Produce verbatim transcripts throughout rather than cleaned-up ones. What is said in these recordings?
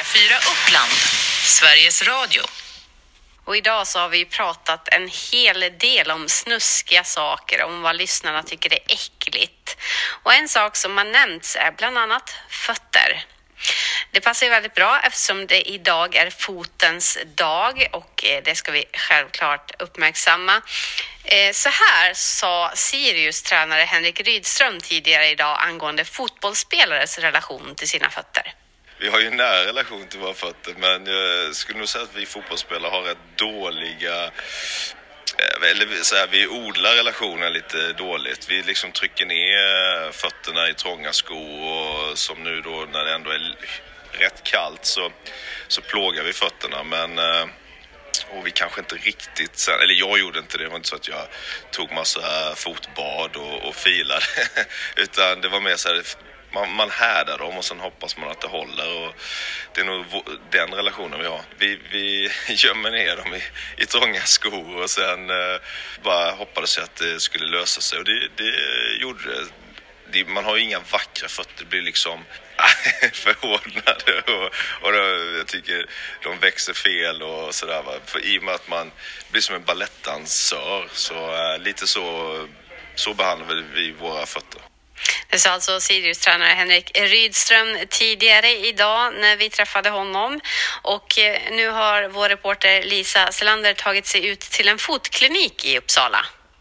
fyra Uppland, Sveriges Radio. Och idag så har vi pratat en hel del om snuskiga saker, om vad lyssnarna tycker är äckligt. Och en sak som har nämnts är bland annat fötter. Det passar ju väldigt bra eftersom det idag är fotens dag och det ska vi självklart uppmärksamma. Så här sa Sirius tränare Henrik Rydström tidigare idag angående fotbollsspelares relation till sina fötter. Vi har ju en nära relation till våra fötter, men jag skulle nog säga att vi fotbollsspelare har rätt dåliga, eller så här, vi odlar relationen lite dåligt. Vi liksom trycker ner fötterna i trånga skor och som nu då när det ändå är rätt kallt så, så plågar vi fötterna, men och vi kanske inte riktigt, eller jag gjorde inte det, det var inte så att jag tog massa fotbad och, och filade utan det var mer så här, Man, man härdar dem och sen hoppas man att det håller, och det är nog den relationen vi har. Vi, vi gömmer ner dem i, i trånga skor och sen eh, bara hoppades att det skulle lösa sig, och det, det gjorde det. det. Man har ju inga vackra fötter, det blir liksom förhårdnade och, och då, jag tycker de växer fel och sådär. Va? För i och med att man blir som en ballettdansör så eh, lite så, så behandlar vi våra fötter. Det sa alltså Sirius-tränare Henrik Rydström tidigare idag när vi träffade honom. Och nu har vår reporter Lisa Selander tagit sig ut till en fotklinik i Uppsala.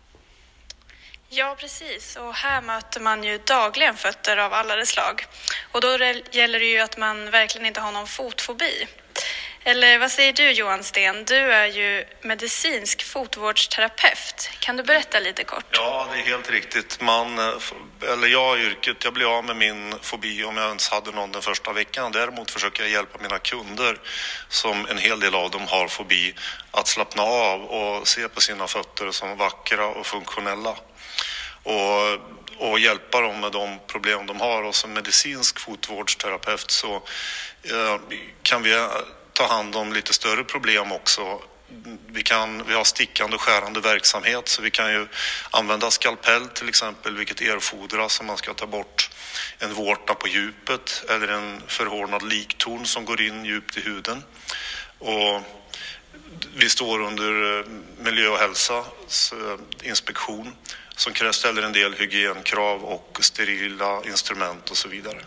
Ja, precis. Och här möter man ju dagligen fötter av alla dess slag. Och då gäller det ju att man verkligen inte har någon fotfobi. Eller vad säger du, Johan Sten? Du är ju medicinsk fotvårdsterapeut. Kan du berätta lite kort? Ja, det är helt riktigt. Man, eller jag i yrket, jag blir av med min fobi om jag ens hade någon den första veckan. Däremot försöker jag hjälpa mina kunder, som en hel del av dem har fobi, att slappna av och se på sina fötter som vackra och funktionella. Och, och hjälpa dem med de problem de har. Och som medicinsk fotvårdsterapeut så eh, kan vi ta hand om lite större problem också. Vi, kan, vi har stickande och skärande verksamhet, så vi kan ju använda skalpell till exempel, vilket erfordras om man ska ta bort en vårta på djupet eller en förhårdnad liktorn som går in djupt i huden. Och vi står under miljö- och hälsas inspektion som ställer en del hygienkrav och sterila instrument och så vidare.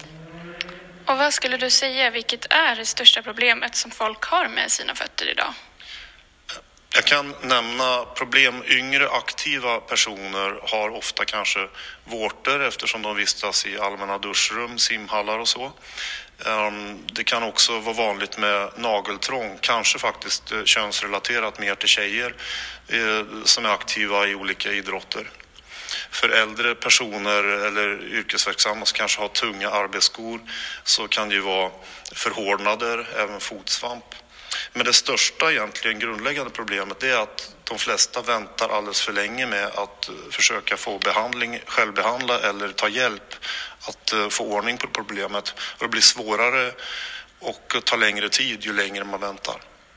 Och vad skulle du säga, vilket är det största problemet som folk har med sina fötter idag? Jag kan nämna problem. Yngre aktiva personer har ofta kanske vårtor eftersom de vistas i allmänna duschrum, simhallar och så. Det kan också vara vanligt med nageltrång, kanske faktiskt könsrelaterat mer till tjejer som är aktiva i olika idrotter. För äldre personer eller yrkesverksamma som kanske har tunga arbetsskor så kan det ju vara förhårdnader, även fotsvamp. Men det största egentligen grundläggande problemet är att de flesta väntar alldeles för länge med att försöka få behandling, självbehandla eller ta hjälp att få ordning på problemet. Och det blir svårare och tar längre tid ju längre man väntar.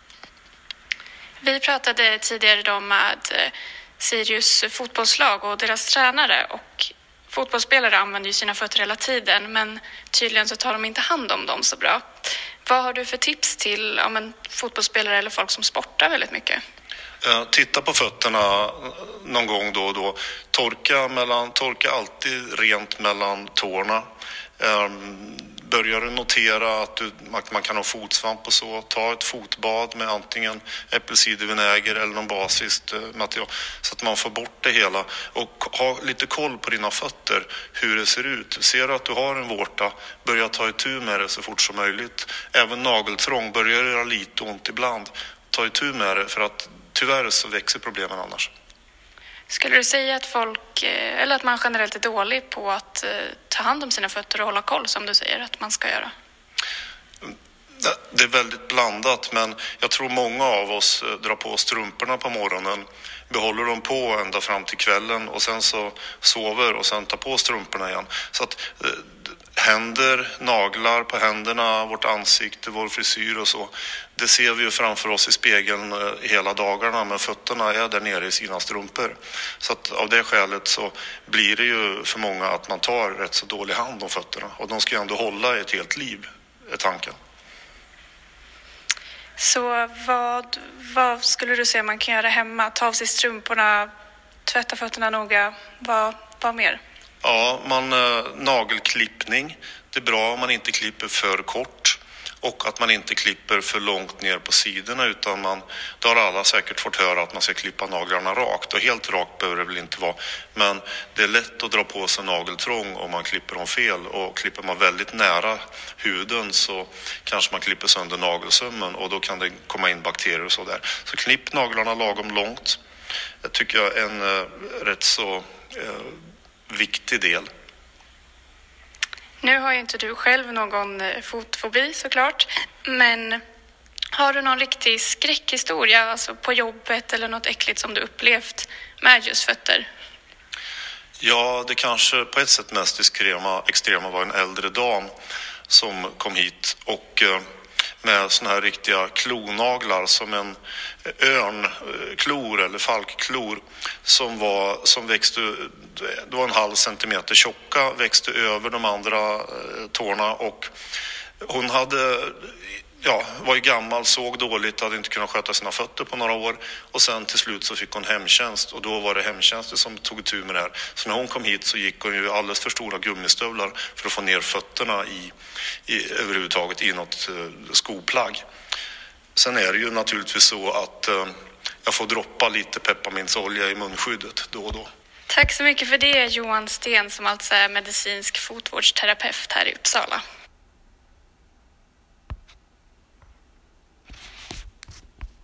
Vi pratade tidigare idag med Sirius fotbollslag och deras tränare, och fotbollsspelare använder ju sina fötter hela tiden, men tydligen så tar de inte hand om dem så bra. Vad har du för tips till om en fotbollsspelare eller folk som sportar väldigt mycket? Titta på fötterna någon gång då och då. Torka, mellan, torka alltid rent mellan tårna. Börjar du notera att, du, att man kan ha fotsvamp och så, ta ett fotbad med antingen äppelcidervinäger eller någon basiskt material så att man får bort det hela, och ha lite koll på dina fötter, hur det ser ut. Ser du att du har en vårta, börja ta itu med det så fort som möjligt. Även nageltrång börjar göra lite ont ibland. Ta itu med det, för att tyvärr så växer problemen annars. Skulle du säga att folk, eller att man generellt är dålig på att ta hand om sina fötter och hålla koll, som du säger att man ska göra? Det är väldigt blandat, men jag tror många av oss drar på strumporna på morgonen, behåller dem på ända fram till kvällen och sen så sover och sen tar på strumporna igen. Så att händer, naglar på händerna, vårt ansikte, vår frisyr och så, det ser vi ju framför oss i spegeln hela dagarna, men fötterna är där nere i sina strumpor. Så att av det skälet så blir det ju för många att man tar rätt så dålig hand om fötterna, och de ska ju ändå hålla ett helt liv, är tanken. Så vad, vad skulle du säga man kan göra hemma? Ta av sig strumporna, tvätta fötterna noga. Vad, vad mer? Ja, man, äh, nagelklippning. Det är bra om man inte klipper för kort. Och att man inte klipper för långt ner på sidorna, utan man, då har alla säkert fått höra att man ska klippa naglarna rakt. Och helt rakt behöver det väl inte vara. Men det är lätt att dra på sig nageltrång om man klipper dem fel. Och klipper man väldigt nära huden så kanske man klipper sönder nagelsömmen. Och då kan det komma in bakterier och sådär. Så klipp naglarna lagom långt. Det tycker jag är en äh, rätt så äh, viktig del. Nu har ju inte du själv någon fotfobi såklart, men har du någon riktig skräckhistoria, alltså på jobbet eller något äckligt som du upplevt med just fötter? Ja, det kanske på ett sätt mest extrema, extrema var en äldre dam som kom hit och med såna här riktiga klonaglar som en örnklor eller falkklor som var som växte, det var en halv centimeter tjocka, växte över de andra tårna, och hon hade, ja, var ju gammal, såg dåligt, hade inte kunnat sköta sina fötter på några år, och sen till slut så fick hon hemtjänst, och då var det hemtjänsten som tog tur med det här. Så när hon kom hit så gick hon ju alldeles för stora gummistövlar för att få ner fötterna i, i överhuvudtaget i något uh, skoplagg. Sen är det ju naturligtvis så att uh, jag får droppa lite pepparmintsolja i munskyddet då och då. Tack så mycket för det, Johan Sten, som alltså är medicinsk fotvårdsterapeut här i Uppsala.